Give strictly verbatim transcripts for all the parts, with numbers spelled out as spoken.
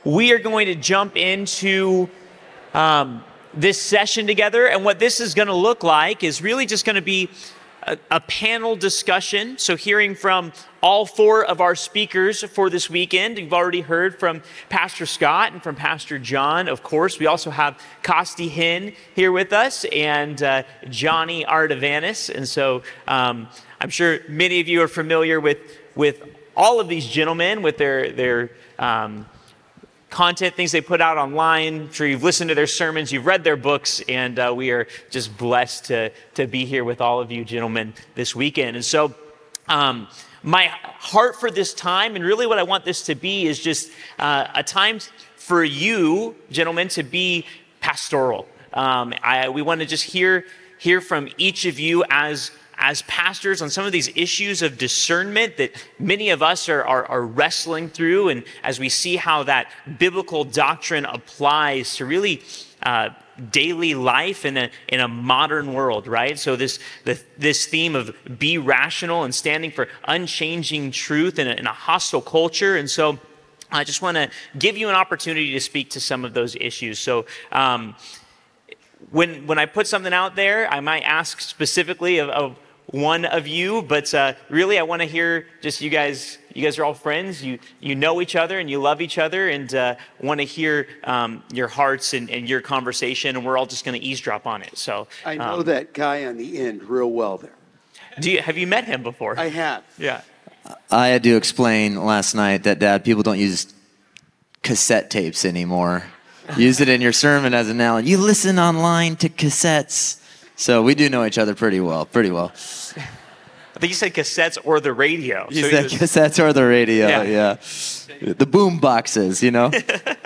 we are going to jump into um, this session together. And what this is going to look like is really just going to be a, a panel discussion. So hearing from all four of our speakers for this weekend. You've already heard from Pastor Scott and from Pastor John. Of course, we also have Costi Hinn here with us and uh, Johnny Ardavanis. And so um, I'm sure many of you are familiar with, with all of these gentlemen, with their, their um, content, things they put out online. I'm sure you've listened to their sermons, you've read their books, and uh, we are just blessed to, to be here with all of you gentlemen this weekend. And so um, my heart for this time, and really what I want this to be, is just uh, a time for you, gentlemen, to be pastoral. Um, I, we want to just hear hear from each of you as as pastors on some of these issues of discernment that many of us are, are, are wrestling through, and as we see how that biblical doctrine applies to really uh, daily life in a in a modern world, right? So this the, this theme of be rational and standing for unchanging truth in a, in a hostile culture. And so I just want to give you an opportunity to speak to some of those issues. So um, when when I put something out there, I might ask specifically of, of one of you, but uh, really I want to hear just you guys. You guys are all friends. You you know each other and you love each other, and uh, want to hear um, your hearts and, and your conversation. And we're all just going to eavesdrop on it. So I know um, that guy on the end real well there. Do you have you met him before? I have. Yeah. I had to explain last night that, Dad, people don't use cassette tapes anymore. Use it in your sermon as an analogy. You listen online to cassettes. So we do know each other pretty well, pretty well. I think you said cassettes or the radio. You so said was, cassettes or the radio, yeah. yeah. The boom boxes, you know?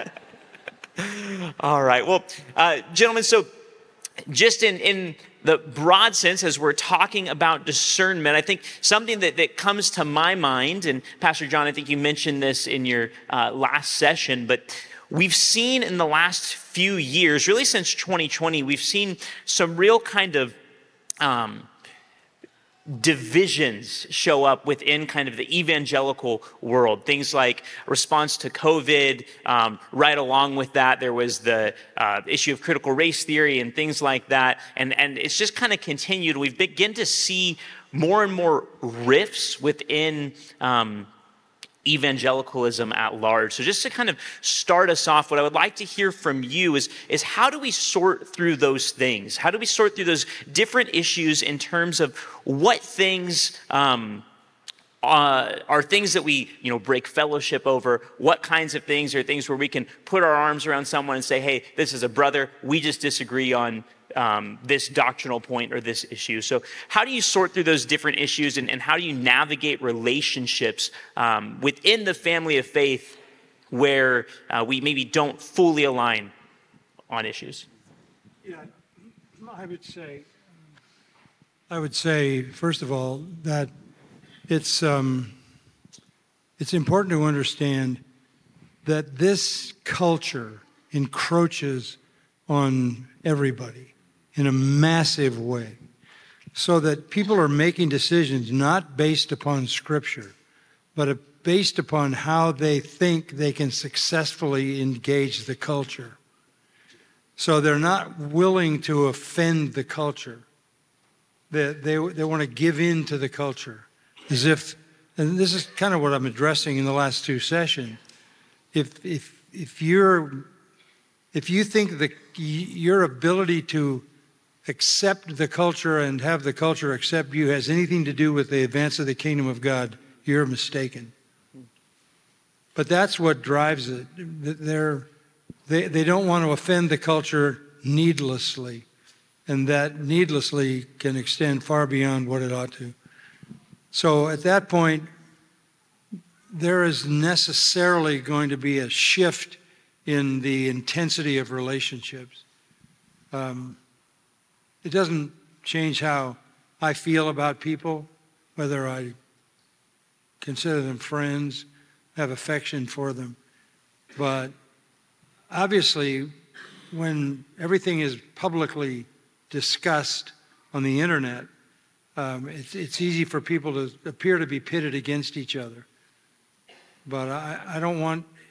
All right. Well, uh, gentlemen, so just in, in the broad sense, as we're talking about discernment, I think something that, that comes to my mind, and Pastor John, I think you mentioned this in your uh, last session, but we've seen in the last few years, really since twenty twenty, we've seen some real kind of um, divisions show up within kind of the evangelical world. Things like response to COVID, um, right along with that, there was the uh, issue of critical race theory and things like that. And, and it's just kind of continued. We've begun to see more and more rifts within um, evangelicalism at large. So just to kind of start us off, what I would like to hear from you is, is how do we sort through those things? How do we sort through those different issues in terms of what things um, uh, are things that we, you know, break fellowship over? What kinds of things are things where we can put our arms around someone and say, hey, this is a brother, we just disagree on Um, this doctrinal point or this issue. So how do you sort through those different issues, and, and how do you navigate relationships um, within the family of faith where uh, we maybe don't fully align on issues? Yeah, I would say, I would say, first of all, that it's um, it's important to understand that this culture encroaches on everybody in a massive way, so that people are making decisions not based upon Scripture, but based upon how they think they can successfully engage the culture. So they're not willing to offend the culture. They, they, they want to give in to the culture, as if, and this is kind of what I'm addressing in the last two sessions, if, if, if you're If you think that your ability to accept the culture and have the culture accept you has anything to do with the advance of the kingdom of God, you're mistaken. But that's what drives it. They're, they, they don't want to offend the culture needlessly, and that needlessly can extend far beyond what it ought to. So at that point, there is necessarily going to be a shift in the intensity of relationships. Um, it doesn't change how I feel about people, whether I consider them friends, have affection for them. But obviously, when everything is publicly discussed on the internet, um, it's, it's easy for people to appear to be pitted against each other. But I, I don't want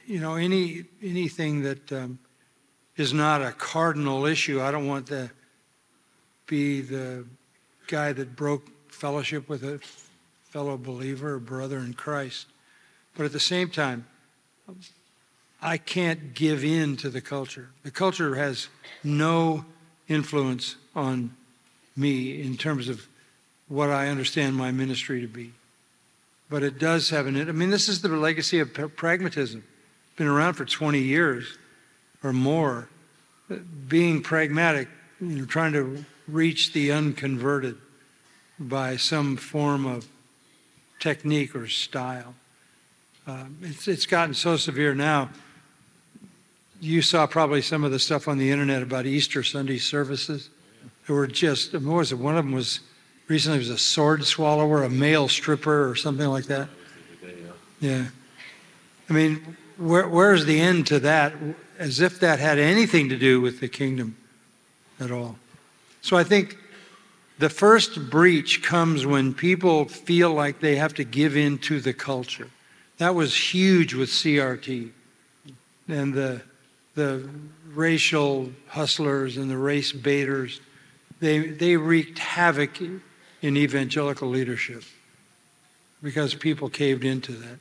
you know, any anything that um, is not a cardinal issue, I don't want to be the guy that broke fellowship with a fellow believer or brother in Christ. But at the same time, I can't give in to the culture. The culture has no influence on me in terms of what I understand my ministry to be. But it does have an, I mean, this is the legacy of pragmatism. It's been around for twenty years or more. Being pragmatic, you know, trying to reach the unconverted by some form of technique or style. Um, it's, it's gotten so severe now. You saw probably some of the stuff on the internet about Easter Sunday services. There were just, what was it? One of them was, recently it was a sword swallower, a male stripper or something like that. Yeah. I mean, where, where's the end to that? As if that had anything to do with the kingdom at all. So I think the first breach comes when people feel like they have to give in to the culture. That was huge with C R T and the the racial hustlers and the race baiters. They they wreaked havoc in evangelical leadership because people caved into that.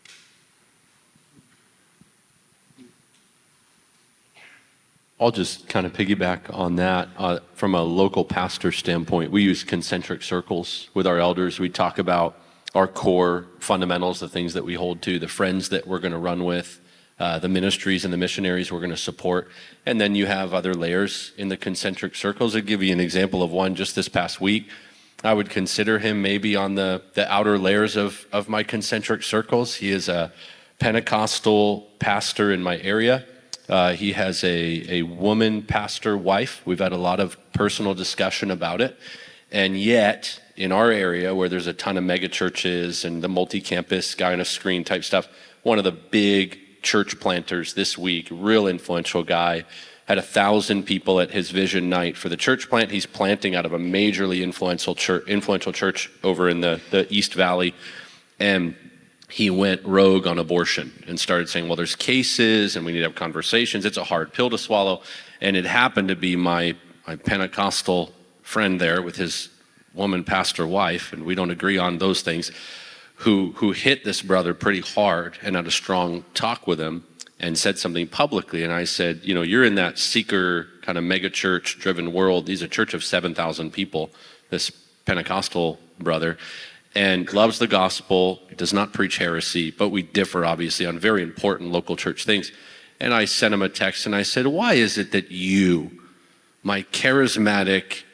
I'll just kind of piggyback on that. Uh, from a local pastor standpoint, we use concentric circles with our elders. We talk about our core fundamentals, the things that we hold to, the friends that we're going to run with, uh, the ministries and the missionaries we're going to support. And then you have other layers in the concentric circles. I'll give you an example of one just this past week. I would consider him maybe on the, the outer layers of, of my concentric circles. He is a Pentecostal pastor in my area. Uh, he has a, a woman pastor wife. We've had a lot of personal discussion about it. And yet, in our area where there's a ton of mega churches and the multi-campus guy on a screen type stuff, one of the big church planters this week, real influential guy, had a thousand people at his vision night for the church plant he's planting out of a majorly influential church, influential church over in the, the East Valley. And he went rogue on abortion and started saying, well, there's cases and we need to have conversations. It's a hard pill to swallow. And it happened to be my, my Pentecostal friend there with his woman pastor wife, and we don't agree on those things, who who hit this brother pretty hard and had a strong talk with him and said something publicly. And I said, you know, you're in that seeker kind of mega church driven world. He's a church of seven thousand people, this Pentecostal brother, and loves the gospel, does not preach heresy, but we differ obviously on very important local church things. And I sent him a text and I said, why is it that you, my charismatic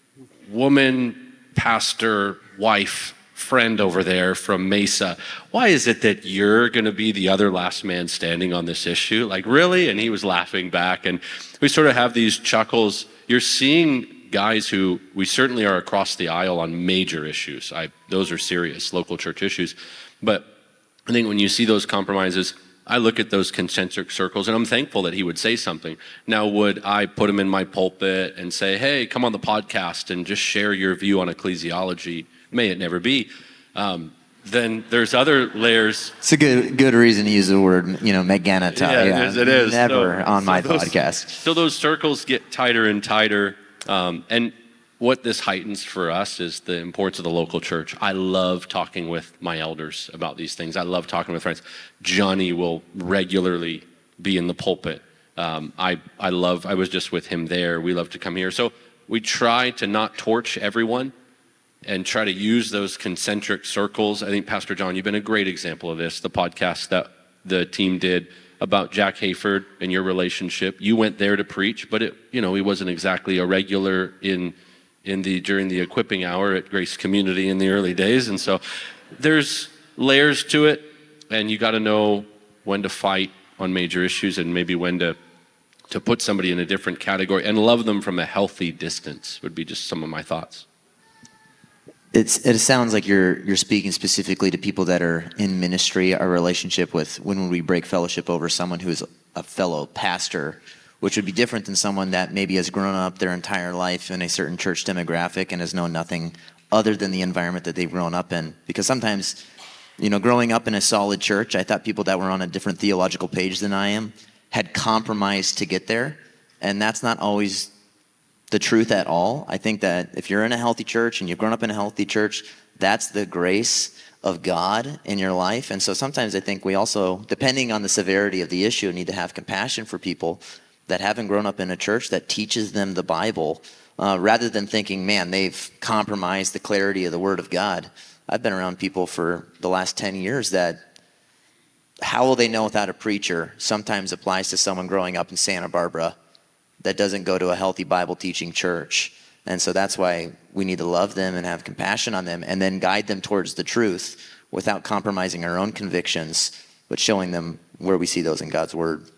woman, pastor, wife, friend over there from Mesa, why is it that you're going to be the other last man standing on this issue? Like, really? And he was laughing back. And we sort of have these chuckles. You're seeing guys who we certainly are across the aisle on major issues. I, those are serious local church issues. But I think when you see those compromises, I look at those concentric circles, and I'm thankful that he would say something. Now, would I put him in my pulpit and say, hey, come on the podcast and just share your view on ecclesiology? May it never be. Um, then there's other layers. It's a good good reason to use the word, you know, Meganatai. Yeah, yeah, it is. It is. Never so, on so my those, podcast. So those circles get tighter and tighter. Um, and what this heightens for us is the importance of the local church. I love talking with my elders about these things. I love talking with friends. Johnny will regularly be in the pulpit. Um, I, I love, I was just with him there. We love to come here. So we try to not torch everyone and try to use those concentric circles. I think, Pastor John, you've been a great example of this, the podcast that the team did about Jack Hayford and your relationship. You went there to preach, but it, you know, he wasn't exactly a regular in in the during the equipping hour at Grace Community in the early days. And so there's layers to it, and you got to know when to fight on major issues and maybe when to to put somebody in a different category and love them from a healthy distance would be just some of my thoughts. It's, it sounds like you're you're speaking specifically to people that are in ministry. Our relationship with when would we break fellowship over someone who is a fellow pastor, which would be different than someone that maybe has grown up their entire life in a certain church demographic and has known nothing other than the environment that they've grown up in. Because sometimes You know, growing up in a solid church, I thought people that were on a different theological page than I am had compromised to get there. And that's not always the truth at all. I think that if you're in a healthy church and you've grown up in a healthy church, that's the grace of God in your life. And so sometimes I think we also, depending on the severity of the issue, need to have compassion for people that haven't grown up in a church that teaches them the Bible, uh, rather than thinking, man, they've compromised the clarity of the Word of God. I've been around people for the last ten years that how will they know without a preacher sometimes applies to someone growing up in Santa Barbara that doesn't go to a healthy Bible teaching church. And so that's why we need to love them and have compassion on them and then guide them towards the truth without compromising our own convictions, but showing them where we see those in God's Word.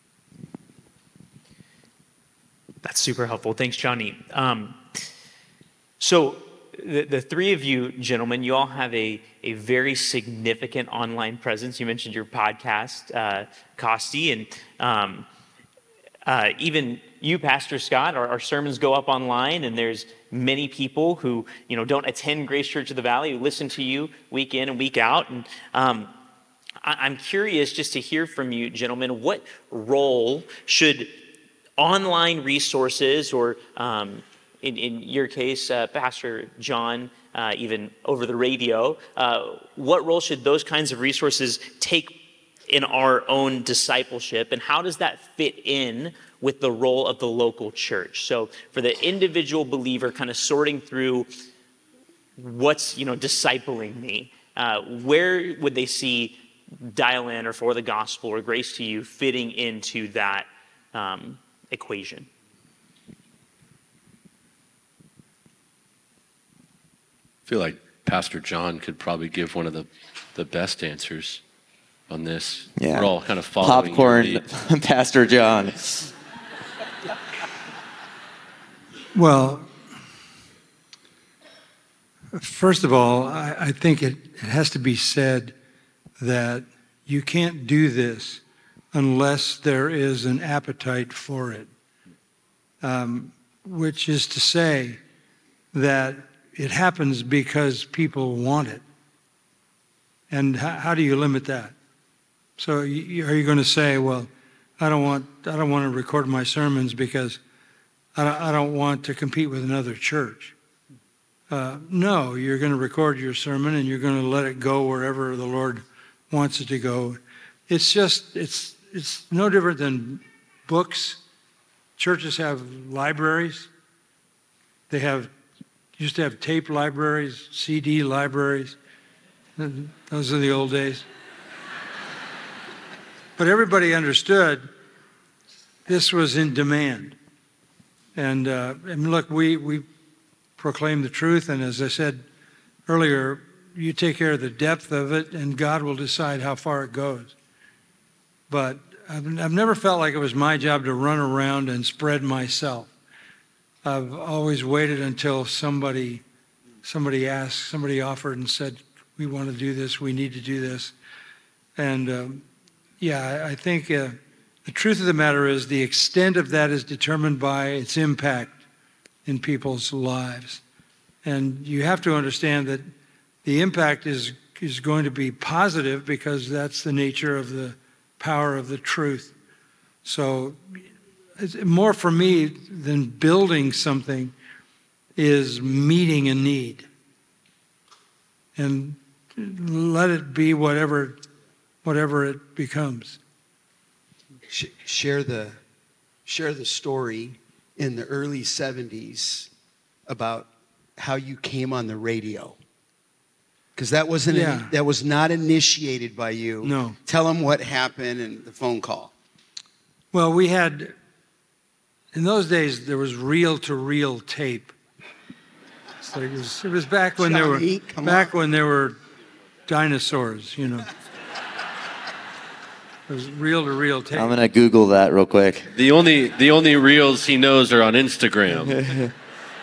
That's super helpful. Thanks, Johnny. Um, so the, the three of you gentlemen, you all have a, a very significant online presence. You mentioned your podcast, uh, Costi, and um, uh, even you, Pastor Scott, our, our sermons go up online, and there's many people who, you know, don't attend Grace Church of the Valley, who listen to you week in and week out. And um, I, I'm curious just to hear from you, gentlemen, what role should online resources, or um, in, in your case, uh, Pastor John, uh, even over the radio, uh, what role should those kinds of resources take in our own discipleship, and how does that fit in with the role of the local church? So for the individual believer kind of sorting through what's, you know, discipling me, uh, where would they see Dial In or For the Gospel or Grace to You fitting into that um, equation? I feel like Pastor John could probably give one of the, the best answers on this. Yeah. We're all kind of following Popcorn, your lead. Pastor John. Well, first of all, I, I think it, it has to be said that you can't do this unless there is an appetite for it, um, which is to say that it happens because people want it. And how, how do you limit that? So you, are you going to say, well, I don't want I don't want to record my sermons because I don't, I don't want to compete with another church? Uh, no, you're going to record your sermon and you're going to let it go wherever the Lord wants it to go. It's just it's it's no different than books. Churches have libraries. They have used to have tape libraries, C D libraries. Those are the old days. But everybody understood this was in demand. And, uh, and look, we, we proclaim the truth, and as I said earlier, you take care of the depth of it, and God will decide how far it goes. But I've, I've never felt like it was my job to run around and spread myself. I've always waited until somebody, somebody asked, somebody offered and said, we want to do this, we need to do this. And um, yeah, I think uh, the truth of the matter is the extent of that is determined by its impact in people's lives. And you have to understand that the impact is, is going to be positive because that's the nature of the power of the truth. So it's more for me than building something is meeting a need. And let it be whatever whatever it becomes. Sh- share the share the story in the early seventies about how you came on the radio, because that wasn't Yeah. that was not initiated by you. No. Tell them what happened and the phone call. Well, we had, in those days, there was reel-to-reel tape. So it was, it was back when there were Johnny, come back on. when there were dinosaurs, you know. It was reel-to-reel tape. I'm going to Google that real quick. The only the only reels he knows are on Instagram.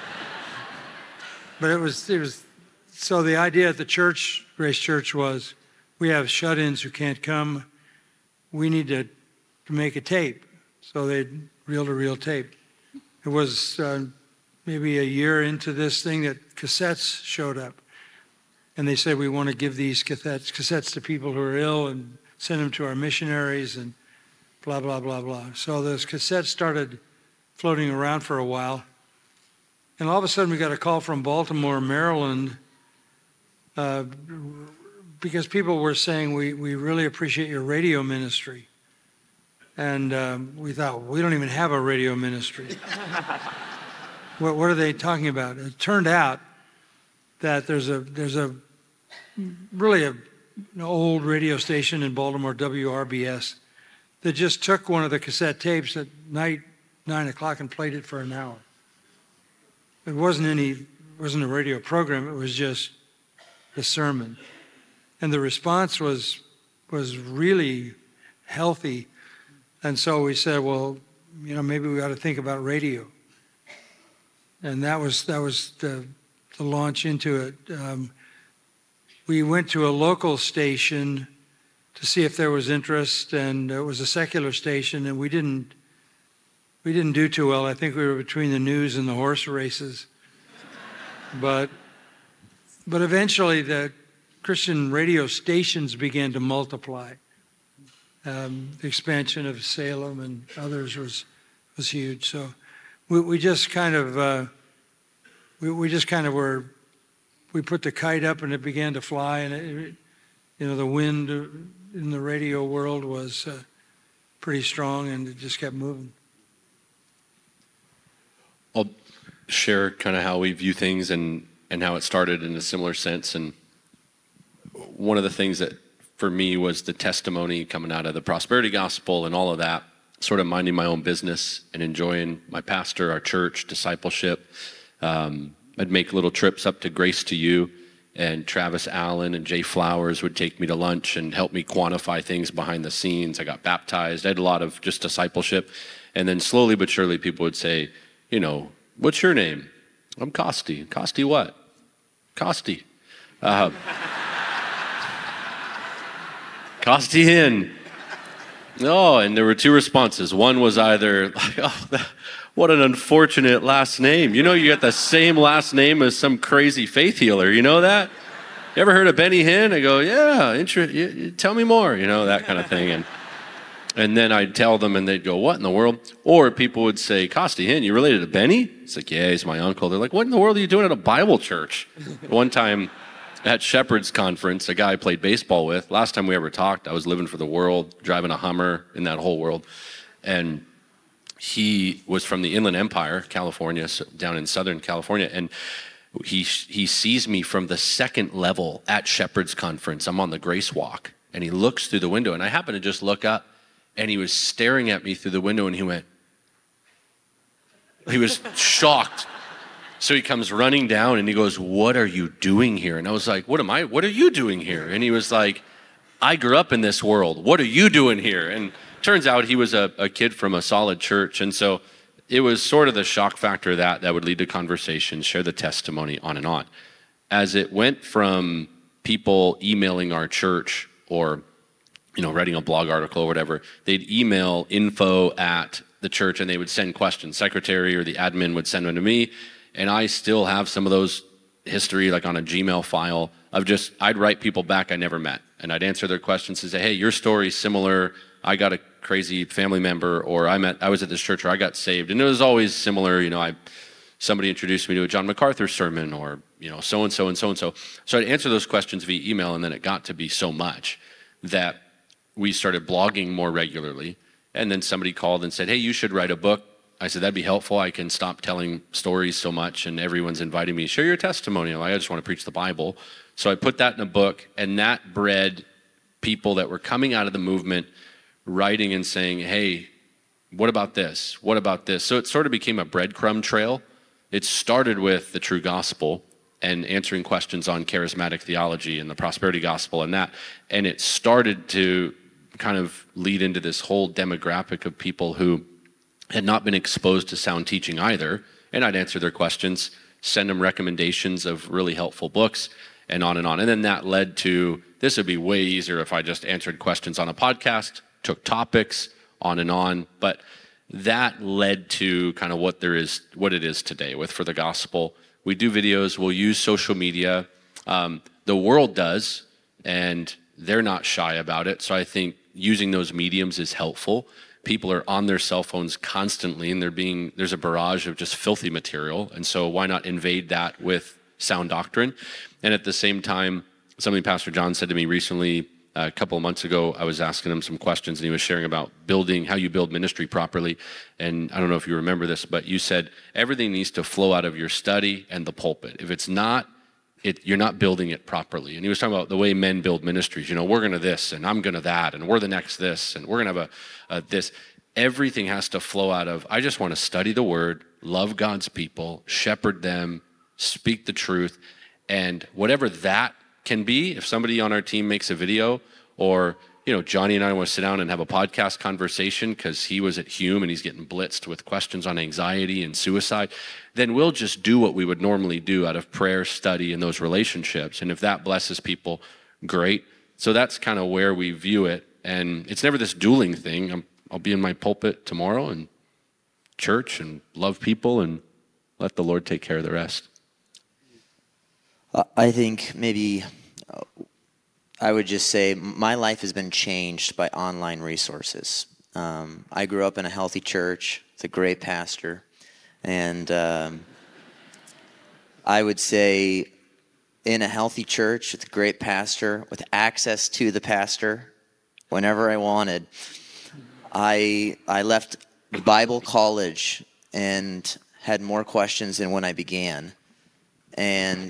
But it was, it was, so the idea at the church, Grace Church, was we have shut-ins who can't come. We need to, to make a tape. So they reel-to-reel tape. It was uh, maybe a year into this thing that cassettes showed up. and they said, we want to give these cassettes, cassettes to people who are ill and send them to our missionaries and blah, blah, blah, blah. So those cassettes started floating around for a while. And all of a sudden we got a call from Baltimore, Maryland, uh, because people were saying, we, we really appreciate your radio ministry. And um, we thought, we don't even have a radio ministry. what, what are they talking about? It turned out that there's a there's a really a, an old radio station in Baltimore, W R B S, that just took one of the cassette tapes at night, nine o'clock, and played it for an hour. It wasn't any wasn't a radio program. It was just the sermon, and the response was was really healthy. And so we said, well, you know, maybe we ought to think about radio. And that was that was the, the launch into it. Um, we went to a local station to see if there was interest, and it was a secular station, and we didn't we didn't do too well. I think we were between the news and the horse races. But but eventually the Christian radio stations began to multiply. Um, the expansion of Salem and others was was huge. So we, we just kind of uh, we, we just kind of were we put the kite up and it began to fly, and it, you know the wind in the radio world was uh, pretty strong, and it just kept moving. I'll share kind of how we view things and and how it started in a similar sense. And one of the things that for me was the testimony coming out of the prosperity gospel and all of that, sort of minding my own business and enjoying my pastor, our church, discipleship. Um, I'd make little trips up to Grace to You, and Travis Allen and Jay Flowers would take me to lunch and help me quantify things behind the scenes. I got baptized. I had a lot of just discipleship. And then slowly but surely people would say, you know, what's your name? I'm Costi. Costi what? Costi. Uh, Costi Hinn. Oh, and there were two responses. One was either like, oh, that, what an unfortunate last name. You know, you got the same last name as some crazy faith healer. You know that? You ever heard of Benny Hinn? I go, yeah, inter- you, you, tell me more, you know, that kind of thing. And and then I'd tell them, and they'd go, what in the world? Or people would say, Costi Hinn, you related to Benny? It's like, yeah, he's my uncle. They're like, what in the world are you doing at a Bible church? One time, at Shepherd's Conference, a guy I played baseball with, last time we ever talked, I was living for the world, driving a Hummer in that whole world. And he was from the Inland Empire, California, so down in Southern California. And he he sees me from the second level at Shepherd's Conference. I'm on the Grace Walk. And he looks through the window. And I happen to just look up. And he was staring at me through the window. And he went, he was shocked. So he comes running down and he goes, what are you doing here? And I was like, what am I, what are you doing here? And he was like, I grew up in this world. What are you doing here? And turns out he was a, a kid from a solid church. And so it was sort of the shock factor that that would lead to conversations, share the testimony, on and on. As it went from people emailing our church or, you know, writing a blog article or whatever, they'd email info at the church and they would send questions. Secretary or the admin would send them to me. And I still have some of those history, like on a Gmail file, of just, I'd write people back I never met. And I'd answer their questions and say, hey, your story's similar. I got a crazy family member, or I met, I was at this church, or I got saved. And it was always similar. You know, I somebody introduced me to a John MacArthur sermon, or, you know, so-and-so and so-and-so. So I'd answer those questions via email, and then it got to be so much that we started blogging more regularly. And then somebody called and said, hey, you should write a book. I said, that'd be helpful. I can stop telling stories so much, and everyone's inviting me, share your testimony. I'm like, I just want to preach the Bible. So I put that in a book, and that bred people that were coming out of the movement, writing and saying, hey, what about this? What about this? So it sort of became a breadcrumb trail. It started with the true gospel and answering questions on charismatic theology and the prosperity gospel and that. And it started to kind of lead into this whole demographic of people who had not been exposed to sound teaching either, and I'd answer their questions, send them recommendations of really helpful books, and on and on. And then that led to, this would be way easier if I just answered questions on a podcast, took topics, on and on. But that led to kind of what there is, what it is today with For the Gospel. We do videos, we'll use social media. Um, the world does, and they're not shy about it. So I think using those mediums is helpful. People are on their cell phones constantly, and they're being there's a barrage of just filthy material. And so why not invade that with sound doctrine? And at the same time, something Pastor John said to me recently, a couple of months ago, I was asking him some questions, and he was sharing about building, how you build ministry properly. And I don't know if you remember this, but you said everything needs to flow out of your study and the pulpit. If it's not, it, you're not building it properly. And he was talking about the way men build ministries. You know, we're going to this, and I'm going to that, and we're the next this, and we're going to have a, a this. Everything has to flow out of, I just want to study the word, love God's people, shepherd them, speak the truth, and whatever that can be. If somebody on our team makes a video, or, you know, Johnny and I want to sit down and have a podcast conversation because he was at Hume and he's getting blitzed with questions on anxiety and suicide, then we'll just do what we would normally do out of prayer, study, and those relationships. And if that blesses people, great. So that's kind of where we view it. And it's never this dueling thing. I'm, I'll be in my pulpit tomorrow and church and love people and let the Lord take care of the rest. Uh, I think maybe uh, I would just say my life has been changed by online resources. Um, I grew up in a healthy church with a great pastor, and um, I would say in a healthy church with a great pastor, with access to the pastor whenever I wanted, I I left Bible college and had more questions than when I began. And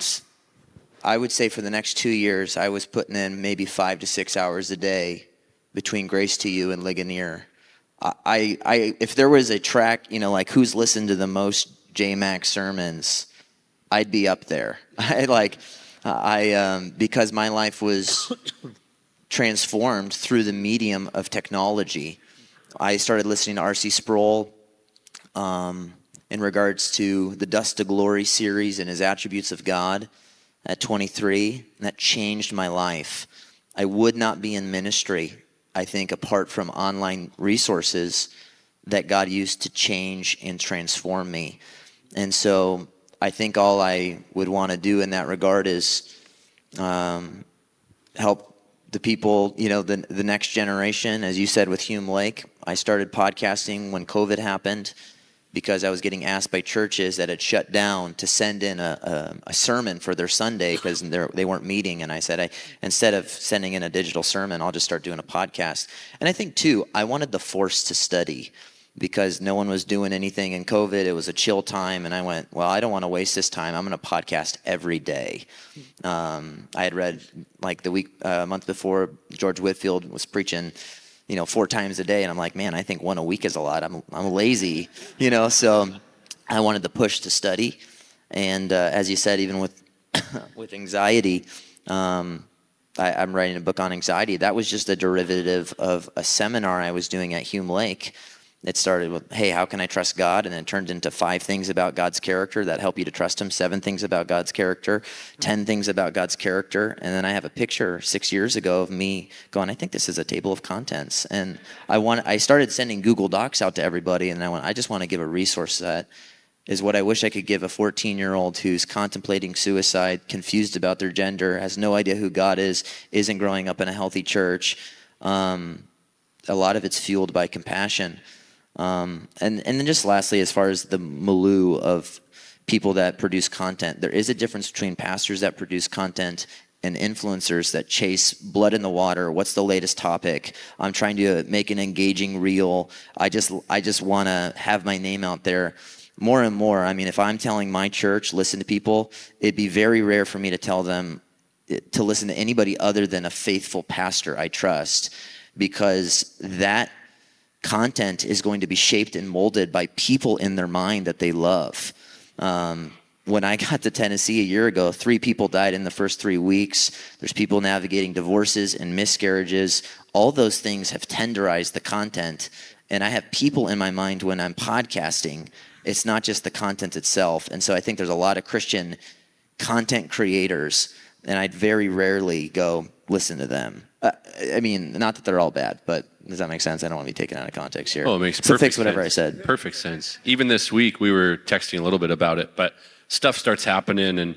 I would say for the next two years, I was putting in maybe five to six hours a day between Grace to You and Ligonier. I, I, if there was a track, you know, like who's listened to the most J Max sermons, I'd be up there. I like, I, um, because my life was transformed through the medium of technology. I started listening to R C Sproul um, in regards to the Dust to Glory series and his attributes of God at twenty-three, and that changed my life. I would not be in ministry, I think, apart from online resources that God used to change and transform me. And so I think all I would want to do in that regard is um, help the people, you know, the, the next generation. As you said with Hume Lake, I started podcasting when COVID happened, because I was getting asked by churches that had shut down to send in a, a, a sermon for their Sunday because they weren't meeting. And I said, I, instead of sending in a digital sermon, I'll just start doing a podcast. And I think, too, I wanted the force to study because no one was doing anything in COVID. It was a chill time. And I went, well, I don't want to waste this time. I'm going to podcast every day. Um, I had read, like the week, a uh, month before, George Whitfield was preaching, you know, four times a day. And I'm like, man, I think one a week is a lot. I'm I'm lazy, you know, so I wanted to push to study. And uh, as you said, even with with anxiety, um, I, I'm writing a book on anxiety. That was just a derivative of a seminar I was doing at Hume Lake. It started with, hey, how can I trust God? And then it turned into five things about God's character that help you to trust him, seven things about God's character, ten things about God's character. And then I have a picture six years ago of me going, I think this is a table of contents. And I want, I started sending Google Docs out to everybody, and I went, I just want to give a resource that is what I wish I could give a fourteen-year-old who's contemplating suicide, confused about their gender, has no idea who God is, isn't growing up in a healthy church. Um, a lot of it's fueled by compassion. Um, and, and then just lastly, as far as the milieu of people that produce content, there is a difference between pastors that produce content and influencers that chase blood in the water. What's the latest topic? I'm trying to make an engaging reel. I just, I just want to have my name out there. More and more, I mean, if I'm telling my church, listen to people, it'd be very rare for me to tell them to listen to anybody other than a faithful pastor I trust, because that content is going to be shaped and molded by people in their mind that they love. Um, when I got to Tennessee a year ago, three people died in the first three weeks. There's people navigating divorces and miscarriages. All those things have tenderized the content. And I have people in my mind when I'm podcasting. It's not just the content itself. And so I think there's a lot of Christian content creators, and I'd very rarely go listen to them. Uh, I mean, not that they're all bad, but does that make sense? I don't want to be taken out of context here. Oh, it makes so perfect fix whatever sense. I said. Perfect sense. Even this week, we were texting a little bit about it, but stuff starts happening, and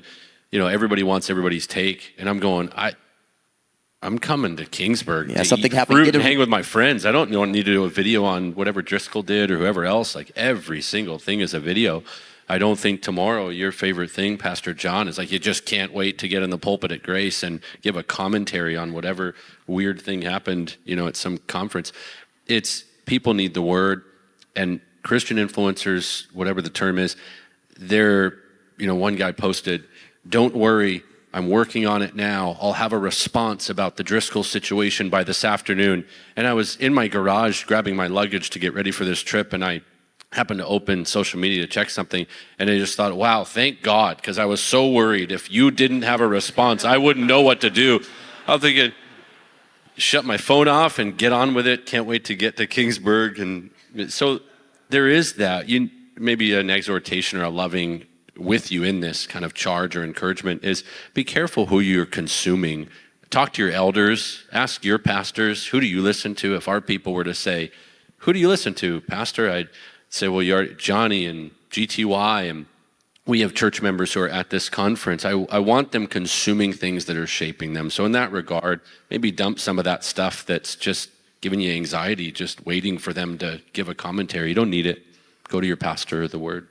you know, everybody wants everybody's take. And I'm going, I, I'm coming to Kingsburg Yeah, to something eat happened. fruit Get and a- hang with my friends. I don't need to do a video on whatever Driscoll did or whoever else. Like every single thing is a video. I don't think tomorrow your favorite thing, Pastor John, is like you just can't wait to get in the pulpit at Grace and give a commentary on whatever weird thing happened, you know, at some conference. It's people need the word, and Christian influencers, whatever the term is, they're, you know, one guy posted, "Don't worry, I'm working on it now. I'll have a response about the Driscoll situation by this afternoon." And I was in my garage grabbing my luggage to get ready for this trip, and I happened to open social media to check something, and I just thought, wow, thank God, because I was so worried if you didn't have a response, I wouldn't know what to do. I was thinking, shut my phone off and get on with it. Can't wait to get to Kingsburg. And so there is that. You maybe an exhortation or a loving with you in this kind of charge or encouragement is be careful who you're consuming. Talk to your elders, ask your pastors, who do you listen to? If our people were to say, who do you listen to, Pastor? I'd say, well, you're Johnny and G T Y, and we have church members who are at this conference. I, I want them consuming things that are shaping them. So in that regard, maybe dump some of that stuff that's just giving you anxiety, just waiting for them to give a commentary. You don't need it. Go to your pastor or the word.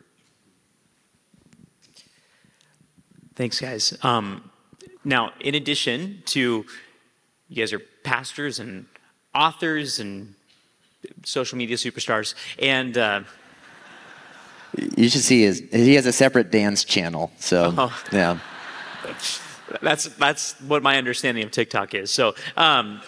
Thanks, guys. Um, now, in addition to, you guys are pastors and authors and social media superstars, and uh, You should see his, he has a separate dance channel. So, Oh. yeah. that's that's what my understanding of TikTok is. So, um,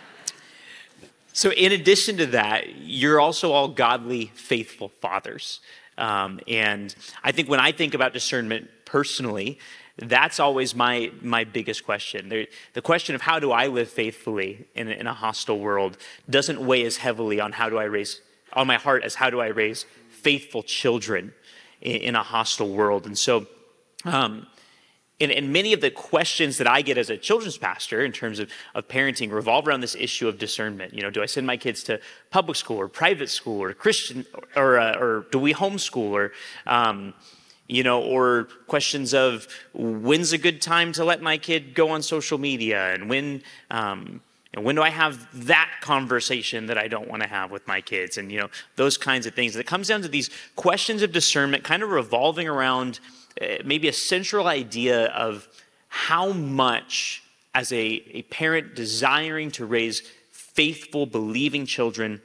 so in addition to that, you're also all godly, faithful fathers. Um, and I think when I think about discernment personally, that's always my my biggest question. There, the question of how do I live faithfully in, in a hostile world doesn't weigh as heavily on how do I raise on my heart as how do I raise faithful children in, in a hostile world. And so, um, and, and many of the questions that I get as a children's pastor in terms of, of parenting revolve around this issue of discernment. You know, do I send my kids to public school or private school or Christian, or uh, or do we homeschool, or um, you know, or questions of when's a good time to let my kid go on social media, and when, um, and when do I have that conversation that I don't want to have with my kids, and you know, those kinds of things. And it comes down to these questions of discernment, kind of revolving around uh, maybe a central idea of how much, as a, a parent desiring to raise faithful, believing children,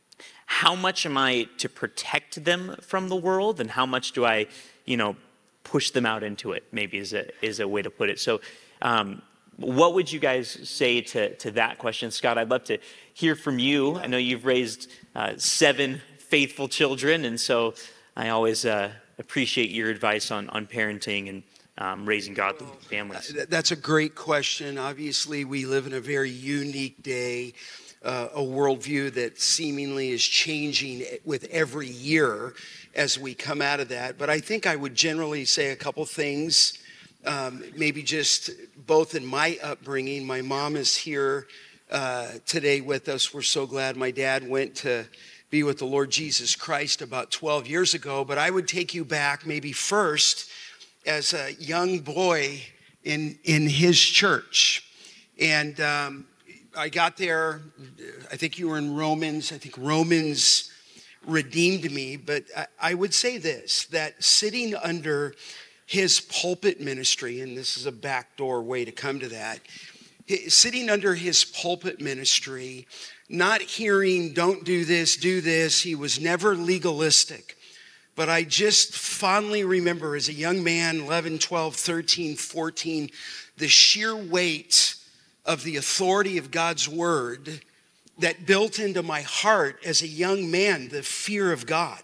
how much am I to protect them from the world, and how much do I, you know, push them out into it, maybe is a, is a way to put it. So um, what would you guys say to, to that question? Scott, I'd love to hear from you. I know you've raised uh, seven faithful children, and so I always uh, appreciate your advice on, on parenting and um, raising godly families. Th- That's a great question. Obviously, we live in a very unique day, uh, a worldview that seemingly is changing with every year as we come out of that. But I think I would generally say a couple things, um, maybe just both in my upbringing. My mom is here uh, today with us. We're so glad. My dad went to be with the Lord Jesus Christ about twelve years ago. But I would take you back maybe first as a young boy in, in his church. And um, I got there, I think you were in Romans, I think Romans redeemed me, but I, I would say this, that sitting under his pulpit ministry, and this is a backdoor way to come to that, sitting under his pulpit ministry, not hearing, don't do this, do this, he was never legalistic. But I just fondly remember as a young man, eleven, twelve, thirteen, fourteen, the sheer weight of the authority of God's word that built into my heart as a young man, the fear of God.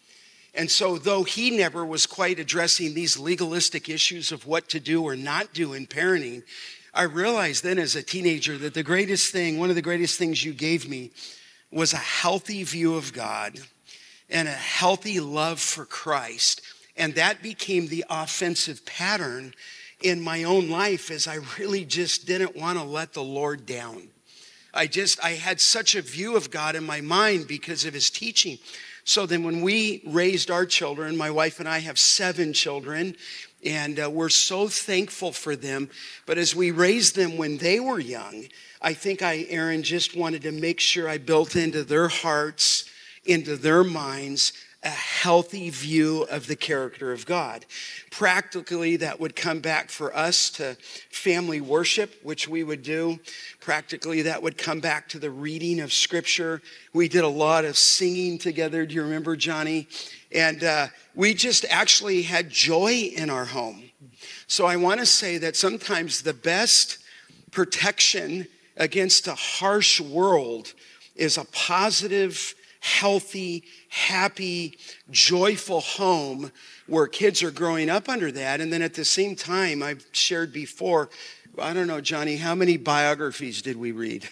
And so though he never was quite addressing these legalistic issues of what to do or not do in parenting, I realized then as a teenager that the greatest thing, one of the greatest things you gave me was a healthy view of God and a healthy love for Christ. And that became the offensive pattern in my own life as I really just didn't want to let the Lord down. I just, I had such a view of God in my mind because of his teaching. So then when we raised our children, my wife and I have seven children, and uh, we're so thankful for them. But as we raised them when they were young, I think I, Aaron, just wanted to make sure I built into their hearts, into their minds, a healthy view of the character of God. Practically, that would come back for us to family worship, which we would do. Practically, that would come back to the reading of Scripture. We did a lot of singing together. Do you remember, Johnny? And uh, we just actually had joy in our home. So I want to say that sometimes the best protection against a harsh world is a positive, healthy, happy, joyful home where kids are growing up under that. And then at the same time, I've shared before, I don't know, Johnny, how many biographies did we read?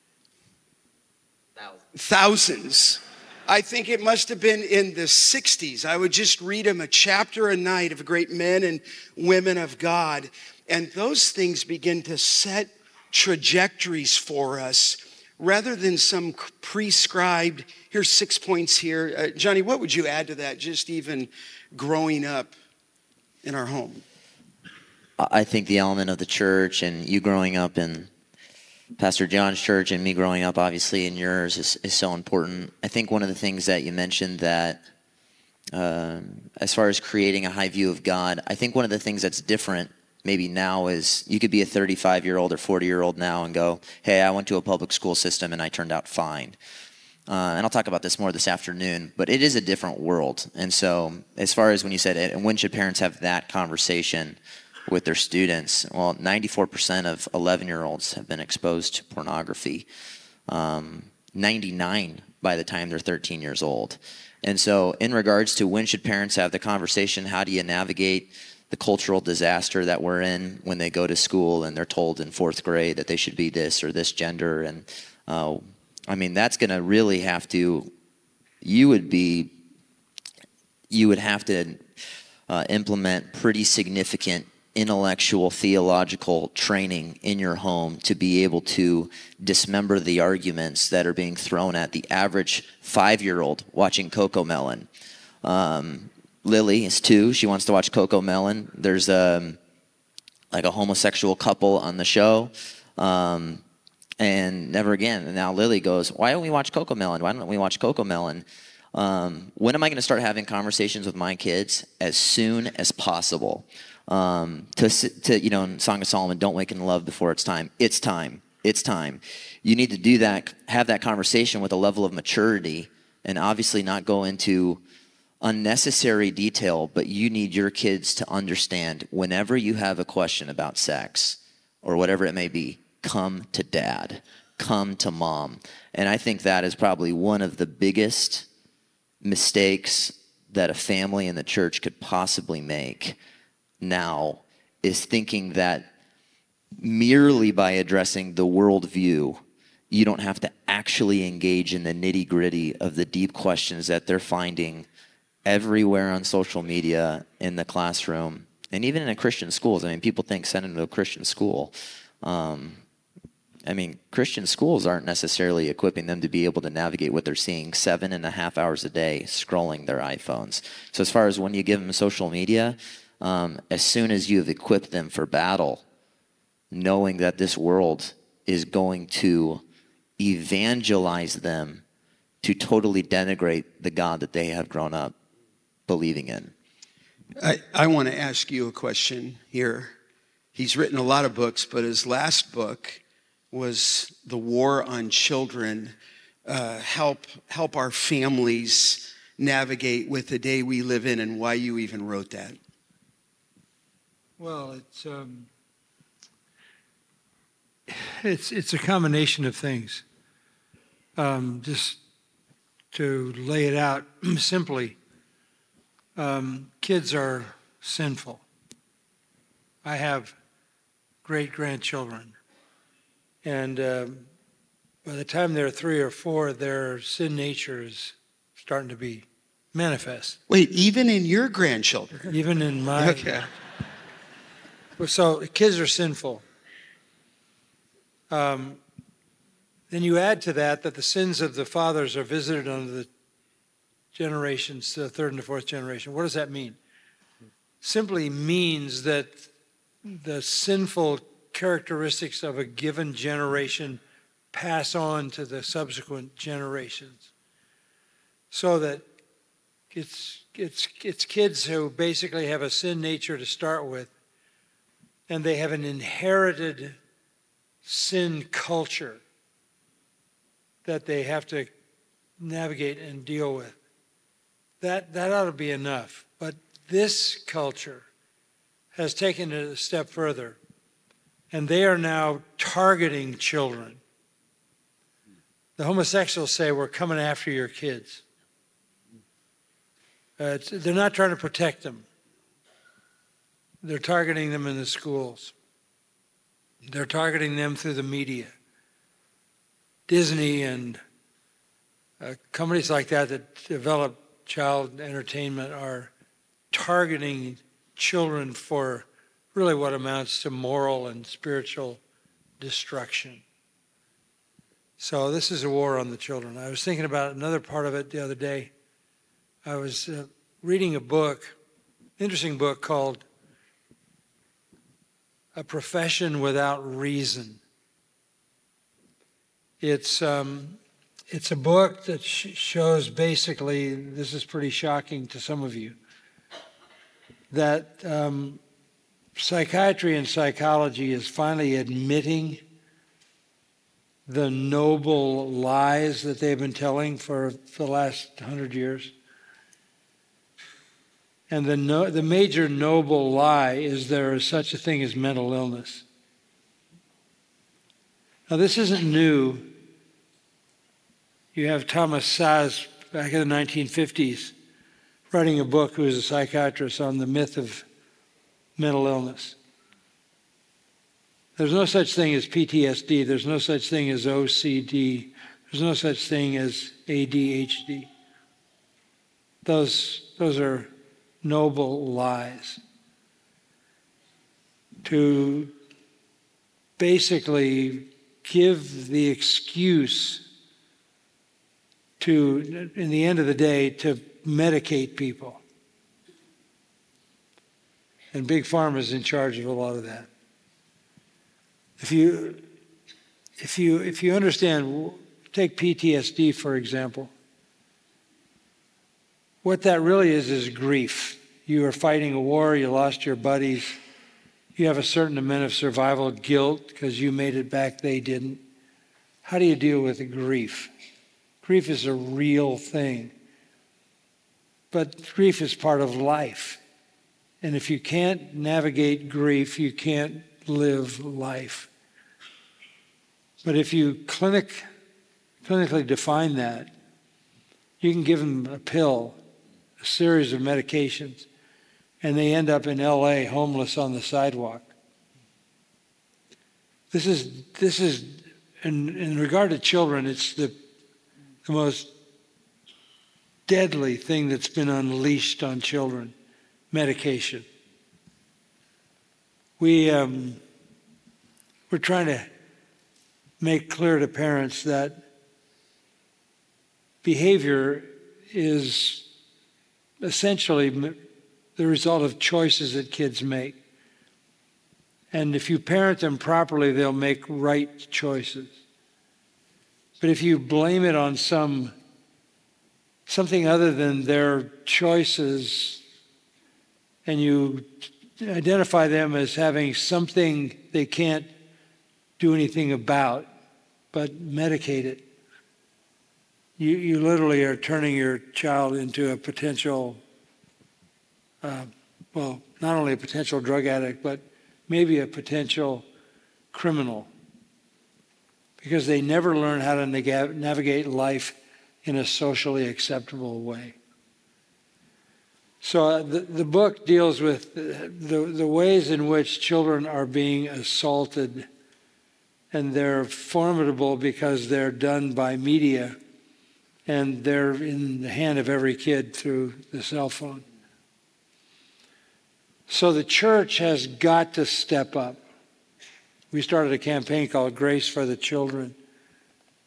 Thousands. Thousands. I think it must have been in the sixties. I would just read them a chapter a night of great men and women of God. And those things begin to set trajectories for us rather than some prescribed, here's six points here. Uh, Johnny, what would you add to that, just even growing up in our home? I think the element of the church and you growing up in Pastor John's church and me growing up, obviously, in yours is, is so important. I think one of the things that you mentioned that uh, as far as creating a high view of God, I think one of the things that's different maybe now is you could be a thirty-five-year-old or forty-year-old now and go, hey, I went to a public school system and I turned out fine. Uh, and I'll talk about this more this afternoon, but it is a different world. And so as far as when you said, and when should parents have that conversation with their students? Well, ninety-four percent of eleven-year-olds have been exposed to pornography. Um, ninety-nine by the time they're thirteen years old. And so in regards to when should parents have the conversation, how do you navigate the cultural disaster that we're in when they go to school and they're told in fourth grade that they should be this or this gender? And uh, I mean, that's going to really have to, you would be, you would have to uh, implement pretty significant intellectual, theological training in your home to be able to dismember the arguments that are being thrown at the average five-year-old watching Coco Melon. Um, Lily is two. She wants to watch Coco Melon. There's a, like a homosexual couple on the show. Um, and never again. And now Lily goes, why don't we watch Coco Melon? Why don't we watch Coco Melon? Um, when am I going to start having conversations with my kids? As soon as possible. Um, to, to, you know, in Song of Solomon, don't wake in love before it's time. It's time. It's time. You need to do that, have that conversation with a level of maturity and obviously not go into unnecessary detail, but you need your kids to understand whenever you have a question about sex or whatever it may be, come to dad, come to mom. And I think that is probably one of the biggest mistakes that a family in the church could possibly make now, is thinking that merely by addressing the worldview, you don't have to actually engage in the nitty-gritty of the deep questions that they're finding everywhere on social media, in the classroom, and even in Christian schools. I mean, people think send them to a Christian school. Um, I mean, Christian schools aren't necessarily equipping them to be able to navigate what they're seeing seven and a half hours a day scrolling their iPhones. So as far as when you give them social media, um, as soon as you've equipped them for battle, knowing that this world is going to evangelize them to totally denigrate the God that they have grown up believing in. I, I want to ask you a question here. He's written a lot of books, but his last book was The War on Children. Uh, help, help our families navigate with the day we live in, and why you even wrote that. Well, it's um, it's it's a combination of things. Um, just to lay it out simply, um, kids are sinful. I have great-grandchildren, and um, by the time they're three or four, their sin nature is starting to be manifest. Wait, even in your grandchildren? Even in my... Okay. So kids are sinful. Um, Then you add to that that the sins of the fathers are visited on the generations, the third and the fourth generation. What does that mean? Simply means that the sinful characteristics of a given generation pass on to the subsequent generations. So that it's, it's, it's kids who basically have a sin nature to start with, and they have an inherited sin culture that they have to navigate and deal with. That, that ought to be enough. But this culture has taken it a step further, and they are now targeting children. The homosexuals say, we're coming after your kids. Uh, they're not trying to protect them. They're targeting them in the schools. They're targeting them through the media. Disney and uh, companies like that that develop child entertainment are targeting children for really what amounts to moral and spiritual destruction. So this is a war on the children. I was thinking about another part of it the other day. I was uh, reading a book, interesting book called A Profession Without Reason. It's um, it's a book that sh- shows basically, this is pretty shocking to some of you, that um, psychiatry and psychology is finally admitting the noble lies that they've been telling for, for the last hundred years. And the, no, the major noble lie is there is such a thing as mental illness. Now, this isn't new. You have Thomas Szasz back in the nineteen fifties writing a book, who was a psychiatrist, on the myth of mental illness. There's no such thing as P T S D. There's no such thing as O C D. There's no such thing as A D H D. Those, those are noble lies. To basically give the excuse to, in the end of the day, to medicate people. And Big Pharma is in charge of a lot of that. If you, if you, if you understand, take P T S D, for example. What that really is is grief. You are fighting a war, you lost your buddies, you have a certain amount of survival guilt because you made it back, they didn't. How do you deal with the grief? Grief is a real thing. But grief is part of life. And if you can't navigate grief, you can't live life. But if you clinic, clinically define that, you can give them a pill, a series of medications, and they end up in L A homeless on the sidewalk. This is, this is in, in regard to children, it's the, the most deadly thing that's been unleashed on children, medication. We, um, we're trying to make clear to parents that behavior is essentially the result of choices that kids make. And if you parent them properly, they'll make right choices. But if you blame it on some something other than their choices, and you identify them as having something they can't do anything about, but medicate it, you, you literally are turning your child into a potential, uh, well, not only a potential drug addict, but maybe a potential criminal, because they never learn how to nega- navigate life in a socially acceptable way. So uh, the, the book deals with the, the, the ways in which children are being assaulted, and they're formidable because they're done by media, and they're in the hand of every kid through the cell phone. So the church has got to step up. We started a campaign called Grace for the Children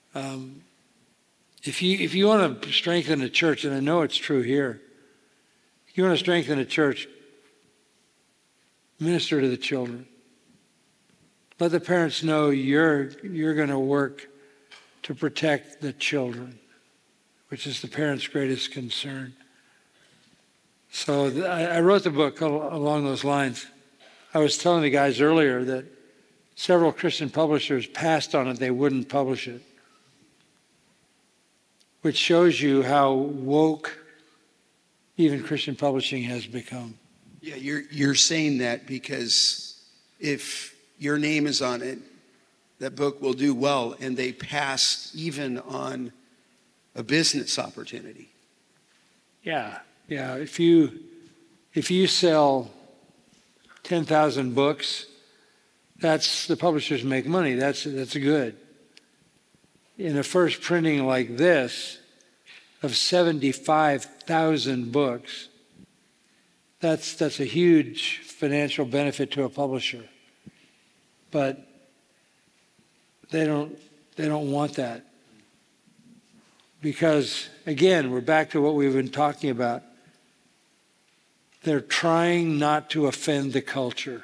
Um, if you if you want to strengthen a church, and I know it's true here, if you want to strengthen a church, minister to the children. Let the parents know you're you're going to work to protect the children, which is the parents' greatest concern. So th- I I wrote the book al- along those lines. I was telling the guys earlier that several Christian publishers passed on it; they wouldn't publish it, which shows you how woke even Christian publishing has become. Yeah, you're you're saying that because if your name is on it, that book will do well, and they passed even on a business opportunity. Yeah, yeah. If you if you sell ten thousand books, that's the publishers make money. That's that's good. In a first printing like this of seventy-five thousand books, that's that's a huge financial benefit to a publisher. But they don't they don't want that. Because again, we're back to what we've been talking about. They're trying not to offend the culture.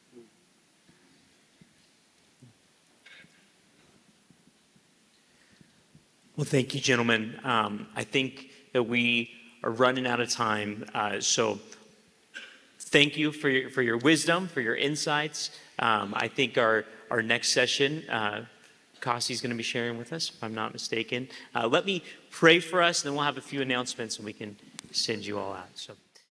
Well, thank you, gentlemen. Um, I think that we are running out of time. Uh, so thank you for your, for your wisdom, for your insights. Um, I think our, our next session, uh, Kasi's going to be sharing with us, if I'm not mistaken. Uh, let me pray for us, and then we'll have a few announcements, and we can send you all out. So.